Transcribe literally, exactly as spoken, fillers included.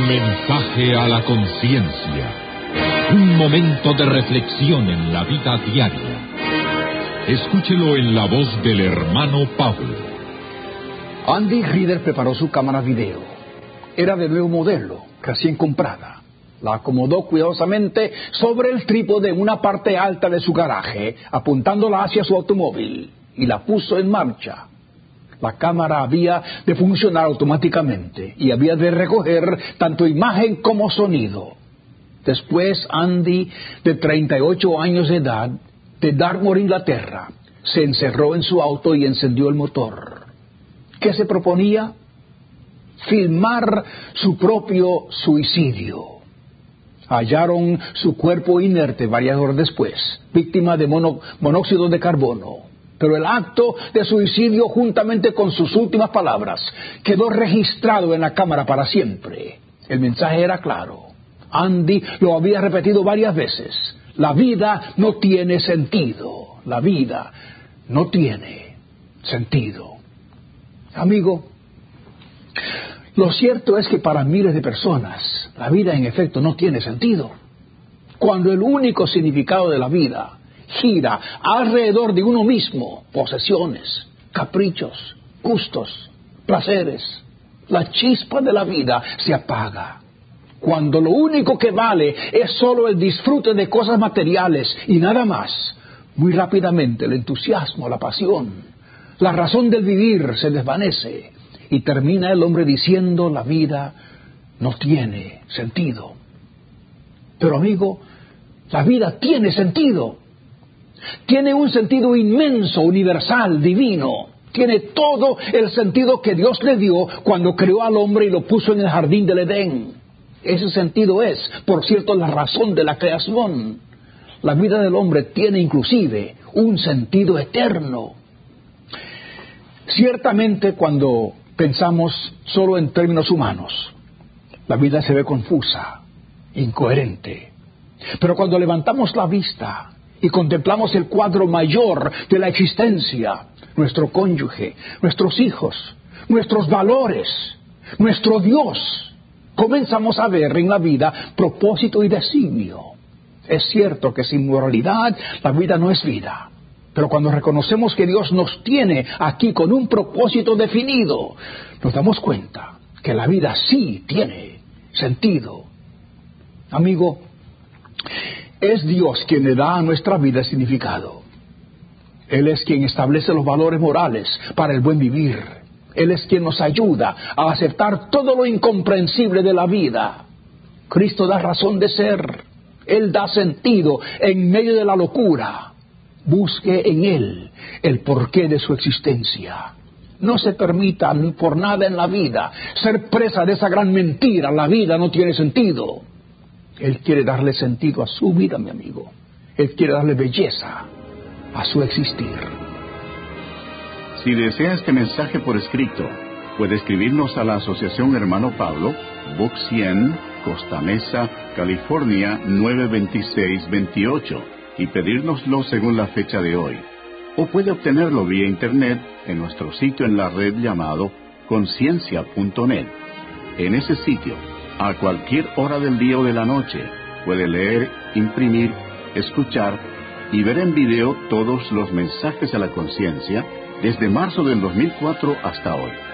Mensaje a la conciencia. Un momento de reflexión en la vida diaria. Escúchelo en la voz del hermano Pablo. Andy Reader preparó su cámara video. Era de nuevo modelo, recién comprada. La acomodó cuidadosamente sobre el trípode en una parte alta de su garaje, apuntándola hacia su automóvil, y la puso en marcha. La cámara había de funcionar automáticamente y había de recoger tanto imagen como sonido. Después, Andy, de treinta y ocho años de edad, de Dartmoor, Inglaterra, se encerró en su auto y encendió el motor. ¿Qué se proponía? Filmar su propio suicidio. Hallaron su cuerpo inerte varias horas después, víctima de mono, monóxido de carbono. Pero el acto de suicidio, juntamente con sus últimas palabras, quedó registrado en la cámara para siempre. El mensaje era claro. Andy lo había repetido varias veces. La vida no tiene sentido. La vida no tiene sentido. Amigo, lo cierto es que para miles de personas, la vida en efecto no tiene sentido. Cuando el único significado de la vida gira alrededor de uno mismo, posesiones, caprichos, gustos, placeres, la chispa de la vida se apaga. Cuando lo único que vale es solo el disfrute de cosas materiales y nada más, muy rápidamente el entusiasmo, la pasión, la razón del vivir se desvanece y termina el hombre diciendo: la vida no tiene sentido. Pero amigo, la vida tiene sentido. Tiene un sentido inmenso, universal, divino. Tiene todo el sentido que Dios le dio cuando creó al hombre y lo puso en el jardín del Edén. Ese sentido es, por cierto, la razón de la creación. La vida del hombre tiene inclusive un sentido eterno. Ciertamente, cuando pensamos solo en términos humanos, la vida se ve confusa, incoherente. Pero cuando levantamos la vista y contemplamos el cuadro mayor de la existencia, nuestro cónyuge, nuestros hijos, nuestros valores, nuestro Dios, comenzamos a ver en la vida propósito y designio. Es cierto que sin moralidad la vida no es vida, pero cuando reconocemos que Dios nos tiene aquí con un propósito definido, nos damos cuenta que la vida sí tiene sentido. Amigo, es Dios quien le da a nuestra vida significado. Él es quien establece los valores morales para el buen vivir. Él es quien nos ayuda a aceptar todo lo incomprensible de la vida. Cristo da razón de ser. Él da sentido en medio de la locura. Busque en Él el porqué de su existencia. No se permita por nada en la vida ser presa de esa gran mentira: la vida no tiene sentido. Él quiere darle sentido a su vida, mi amigo. Él quiere darle belleza a su existir. Si desea este mensaje por escrito, puede escribirnos a la Asociación Hermano Pablo, Box cien, Costa Mesa, California nueve veintiséis veintiocho, y pedírnoslo según la fecha de hoy. O puede obtenerlo vía internet en nuestro sitio en la red llamado conciencia punto net. En ese sitio, a cualquier hora del día o de la noche, puede leer, imprimir, escuchar y ver en video todos los mensajes a la conciencia desde marzo del dos mil cuatro hasta hoy.